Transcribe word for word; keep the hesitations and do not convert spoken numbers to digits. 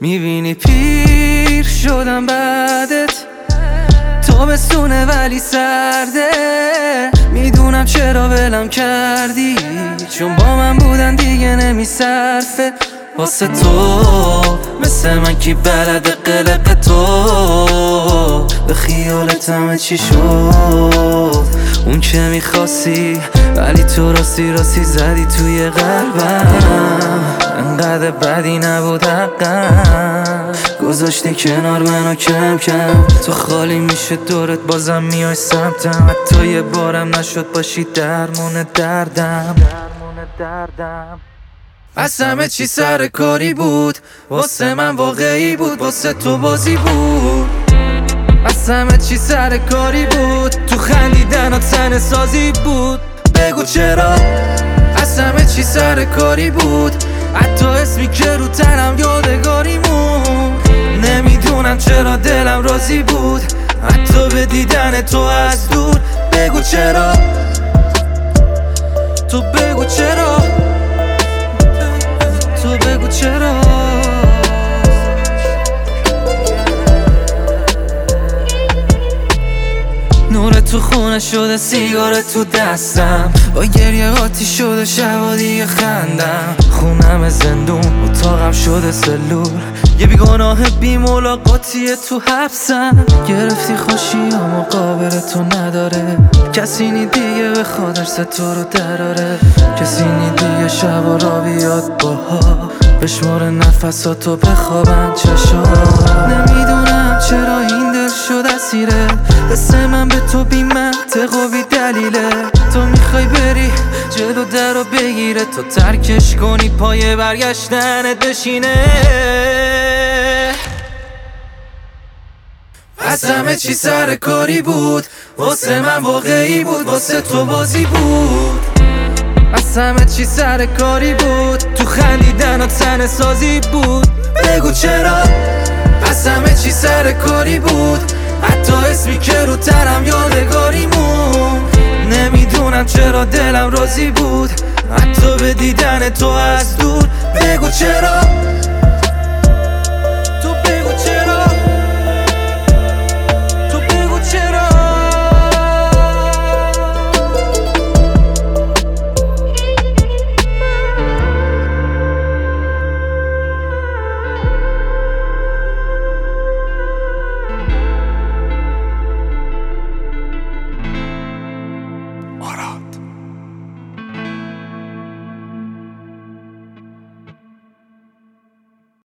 میبینی پیر شدم بعدت، تابستونه ولی سرده. میدونم چرا ولم کردی، چون با من بودن دیگه نمیصرفه. واسه تو مثل من کی بلده قلق تو، به خیالت همه چی شد اون که میخواستی، ولی تو راستی راستی زدی توی قلبم. انقدر بدی نبود حقم، گذاشتی کنار منو کم کم. تو خالی میشه دورت بازم میای سمتم، حتی یه بارم نشد باشی درمون دردم. از همه چی سر کاری بود، واسه من واقعی بود، واسه تو بازی بود. از همه چی سر کاری بود، تو خندیدن و تنه سازی بود. بگو چرا از همه چی سر کاری بود، حتی اسمی که رو تنم یادگاری موند. نمیدونم چرا دلم راضی بود، حتی به دیدن تو از دور. بگو چرا، تو بگو چرا، تو بگو چرا. نور تو خونه شده، سیگار تو دستم، با گریه آتیش شده شب دیگه خندم. خونم زندون، اتاقم شده سلول، یه بیگناه بی ملاقاتیه تو حبسم. گرفتی خوشی اما قابل تو نداره، کسی نی دیگه به خاطر تو رو دراره. کسی نی دیگه شب و را بیاد باها، بشمار نفساتو بخوابن چشا. نمیدونم چرا این دل شد اسیره، حس من به تو بی منطق و بی دلیله. تو میخوای بری جلو در رو بگیره، تو ترکش کنی پای برگشتنت بشینه. از همه چی سر کاری بود، واسه من واقعی بود، واسه تو بازی بود. از همه چی سر کاری بود، تو خندیدن و تنه سازی بود. بگو چرا از همه چی سر کاری بود، حتی اسمی که رو تنم یادگاری موند. نمیدونم چرا دلم راضی بود، حتی به دیدن تو از دور. بگو چرا،